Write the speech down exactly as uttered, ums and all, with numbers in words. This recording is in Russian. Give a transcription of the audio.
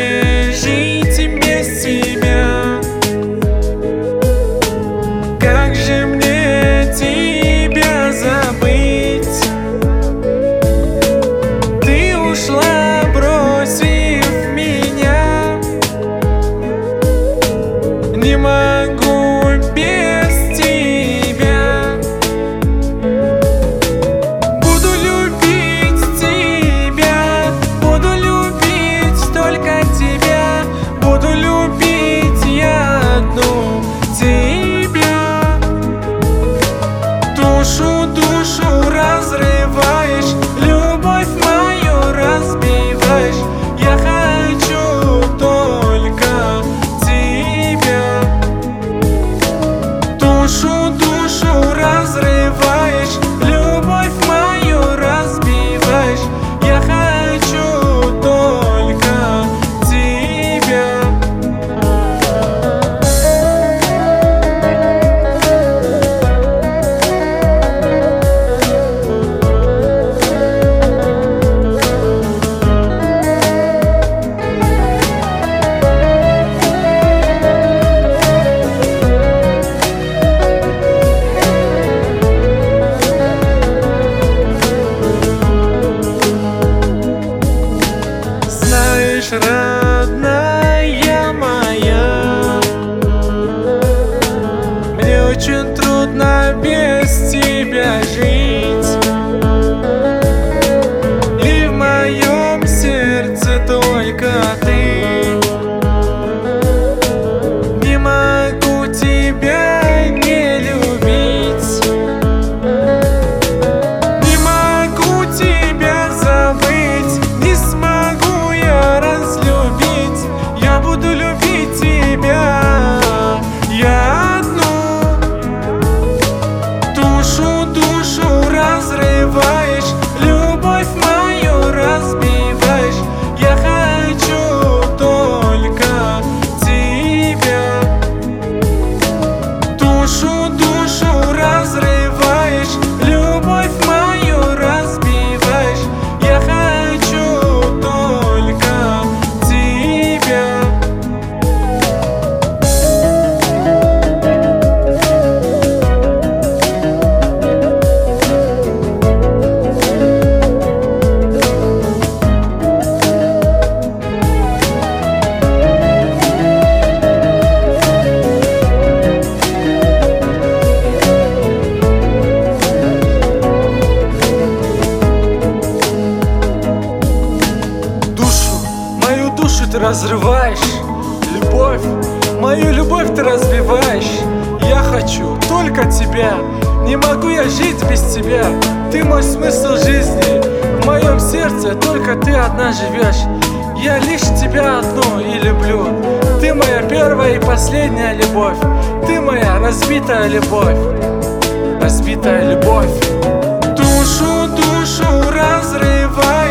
мне жить без тебя? Как же мне тебя забыть? Ты ушла, бросив меня. Не могу без тебя. Буду любить тебя, буду любить только тебя. Буду любить я одну тебя. Душу, душу разрываешь, любовь мою разбиваешь. Я хочу только тебя. Душу, душу разрываешь, любовь мою разбиваешь. Я хочу только тебя. Знаешь, родная моя, мне очень трудно без тебя жить. И в моем сердце только ты. Не могу тебя не любить. Не могу тебя забыть. Не смогу я разлюбить. Я буду любить тебя, я одну. Душу, душу разрываешь, любовь мою разбиваешь. Я хочу только тебя. Душу, душу разрываешь, любовь мою разбиваешь. Я хочу только тебя. Душу, мою душу ты разрываешь. Любовь, мою любовь ты разбиваешь. Я хочу только тебя. Не могу я жить без тебя. Ты мой смысл жизни. В моем сердце только ты одна живешь. Я лишь тебя одну и люблю. Ты моя первая и последняя любовь. Ты моя разбитая любовь. Разбитая любовь. Душу, душу разрываешь.